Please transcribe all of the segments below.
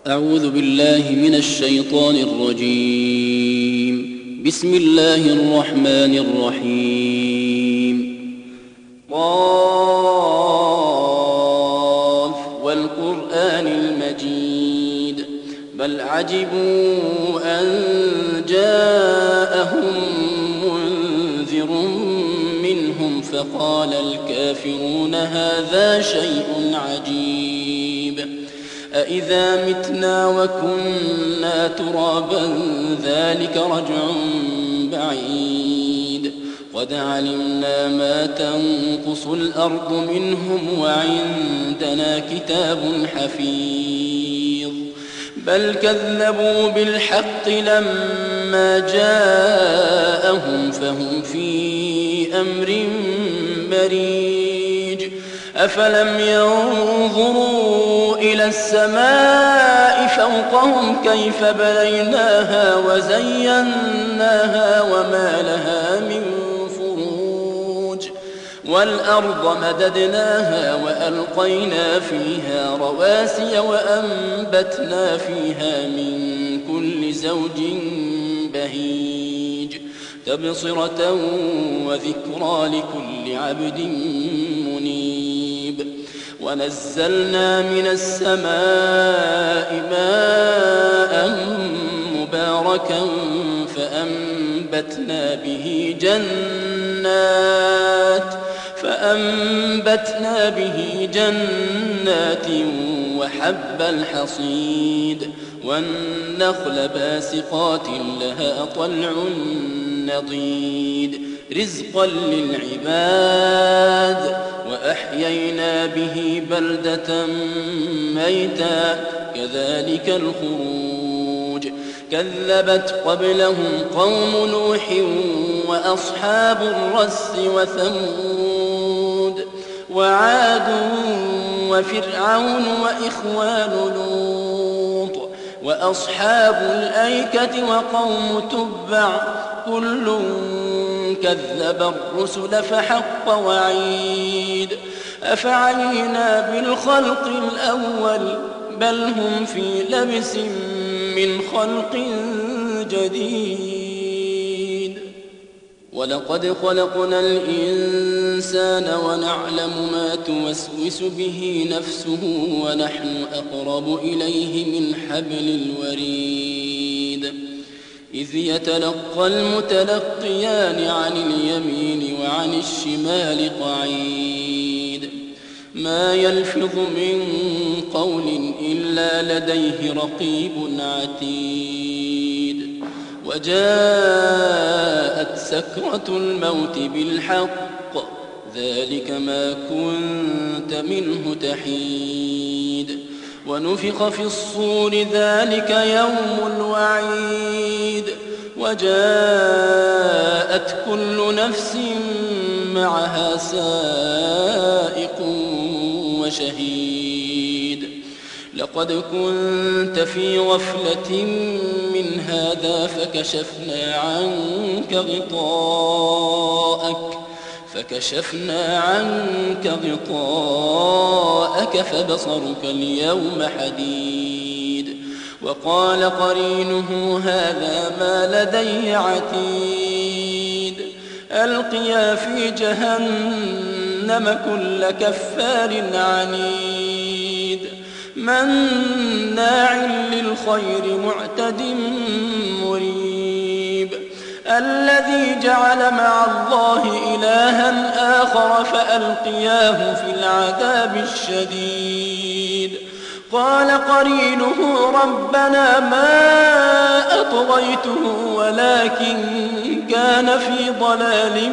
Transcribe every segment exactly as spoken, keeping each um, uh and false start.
أعوذ بالله من الشيطان الرجيم. بسم الله الرحمن الرحيم. قاف والقرآن المجيد بل عجبوا أن جاءهم منذر منهم فقال الكافرون هذا شيء عجيب أإذا متنا وكنا ترابا ذلك رجع بعيد قد علمنا ما تنقص الأرض منهم وعندنا كتاب حفيظ بل كذبوا بالحق لما جاءهم فهم في أمر مريج أفلم ينظروا إلى السماء فوقهم كيف بنيناها وزيناها وما لها من فروج والأرض مددناها وألقينا فيها رواسي وأنبتنا فيها من كل زوج بهيج تبصرة وذكرى لكل عبد منيب ونزلنا من السماء ماء مباركا فأنبتنا به جنات فأنبتنا به جنات وحب الحصيد والنخل باسقات لها طلع نضيد رزقا للعباد وأحيينا به بلدة ميتا كذلك الخروج كذبت قبلهم قوم نوح وأصحاب الرس وثمود وعاد وفرعون وإخوان لوط وأصحاب الأيكة وقوم تبع كل كذب الرسل فحق وعيد أفعينا بالخلق الأول بل هم في لبس من خلق جديد ولقد خلقنا الإنسان ونعلم ما توسوس به نفسه ونحن أقرب إليه من حبل الوريد إذ يتلقى المتلقيان عن اليمين وعن الشمال قعيد ما يلفظ من قول إلا لديه رقيب عتيد وجاءت سكرة الموت بالحق ذلك ما كنت منه تحيد ونفخ في الصور ذلك يوم الوعيد وجاءت كل نفس معها سائق وشهيد لقد كنت في غفلة من هذا فكشفنا عنك غطاءك فكشفنا عنك غطاءك فبصرك اليوم حديد وقال قرينه هذا ما لدي عتيد ألقيا في جهنم كل كفار عنيد مناع للخير معتد مريب الذي جعل مع الله إلها آخر فألقياه في العذاب الشديد قال قرينه ربنا ما أطغيته ولكن كان في ضلال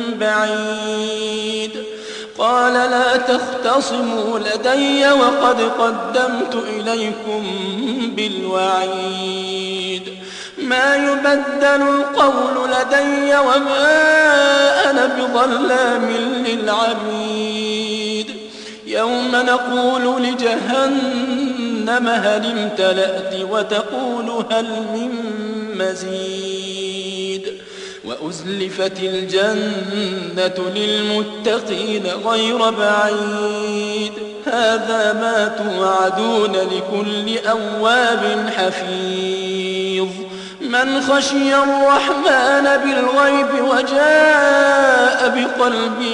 بعيد قال لا تختصموا لدي وقد قدمت إليكم بالوعيد ما يبدل القول لدي وما أنا بظلام للعبيد يوم نقول لجهنم هل امتلأت وتقول هل من مزيد وأزلفت الجنة للمتقين غير بعيد هذا ما توعدون لكل أواب حفيظ من خشي الرحمن بالغيب وجاء بقلب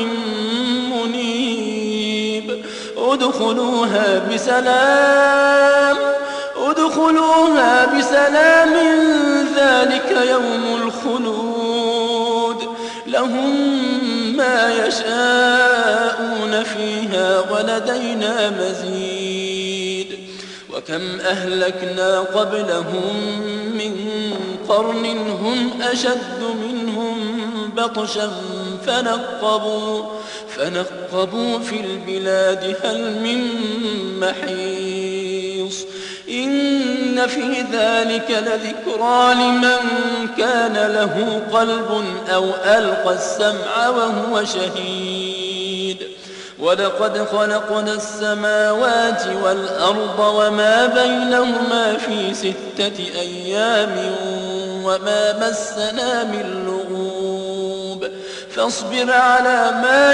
منيب ادخلوها بسلام ادخلوها بسلام ذلك يوم الخلود لهم ما يشاءون فيها ولدينا مزيد وكم أهلكنا قبلهم من قرن هم أشد منهم بطشا فنقبوا, فنقبوا في البلاد هل من محيص إن في ذلك لذكرى لمن كان له قلب أو ألقى السمع وهو شهيد ولقد خلقنا السماوات والأرض وما بينهما في ستة أيام وما مسنا من لغوب فاصبر على ما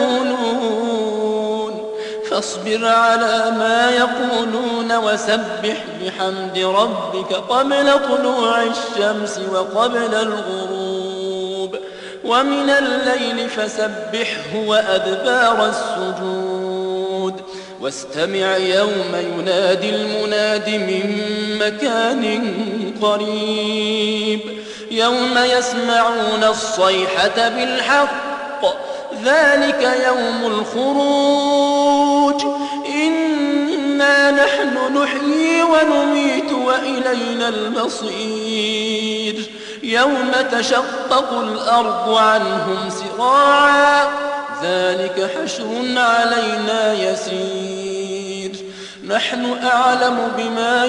يقولون فاصبر على ما يقولون وسبح بحمد ربك قبل طلوع الشمس وقبل الغروب ومن الليل فسبحه وأدبار السجود واستمع يوم ينادي المناد من مكان قريب يوم يسمعون الصيحة بالحق ذلك يوم الخروج إنا نحن نحيي ونميت وإلينا المصير يوم تشقق الأرض عنهم سراعا ذلك حشر علينا يسير نحن أعلم بما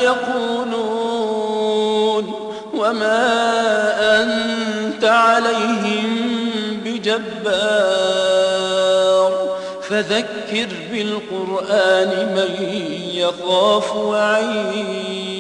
يقولون وما أنت عليهم بجبار فذكر بالقرآن من يخاف وعيد